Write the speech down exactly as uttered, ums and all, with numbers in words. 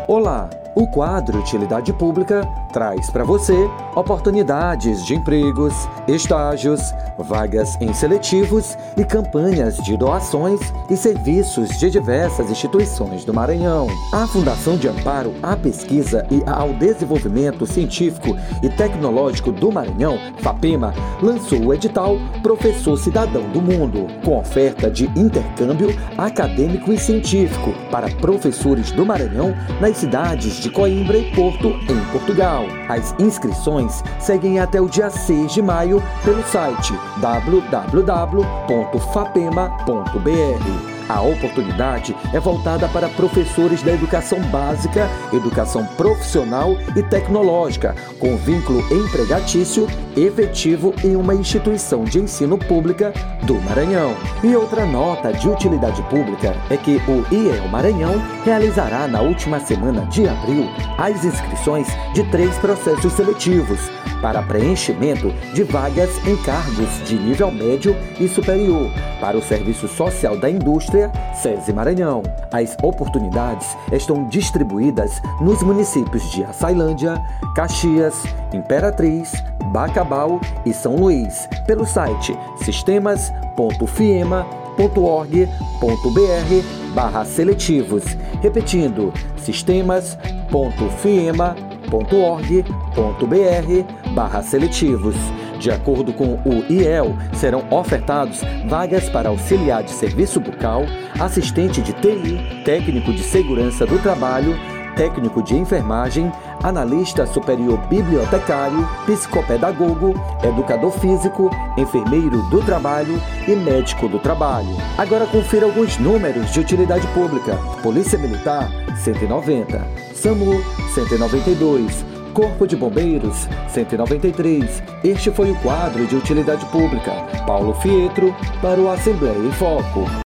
Olá! O quadro Utilidade Pública traz para você oportunidades de empregos, estágios, vagas em seletivos e campanhas de doações e serviços de diversas instituições do Maranhão. A Fundação de Amparo à Pesquisa e ao Desenvolvimento Científico e Tecnológico do Maranhão, FAPEMA, lançou o edital Professor Cidadão do Mundo, com oferta de intercâmbio acadêmico e científico para professores do Maranhão nas cidades de Coimbra e Porto, em Portugal. As inscrições seguem até o dia seis de maio pelo site w w w ponto fapema ponto b r. A oportunidade é voltada para professores da educação básica, educação profissional e tecnológica, com vínculo empregatício efetivo em uma instituição de ensino pública do Maranhão. E outra nota de utilidade pública é que o I E L Maranhão realizará na última semana de abril as inscrições de três processos seletivos para preenchimento de vagas em cargos de nível médio e superior para o Serviço Social da Indústria, SESI Maranhão. As oportunidades estão distribuídas nos municípios de Açailândia, Caxias, Imperatriz, Bacabal e São Luís, pelo site sistemas ponto fiema ponto org ponto b r barra seletivos. Repetindo, sistemas ponto fiema ponto org ponto b r barra seletivos. De acordo com o I E L, serão ofertados vagas para auxiliar de serviço bucal, assistente de T I, técnico de segurança do trabalho, técnico de enfermagem, analista superior bibliotecário, psicopedagogo, educador físico, enfermeiro do trabalho e médico do trabalho. Agora confira alguns números de utilidade pública. Polícia Militar, cento e noventa. SAMU, cento e noventa e dois. Corpo de Bombeiros, cento e noventa e três. Este foi o quadro de utilidade pública. Paulo Fietro, para o Assembleia em Foco.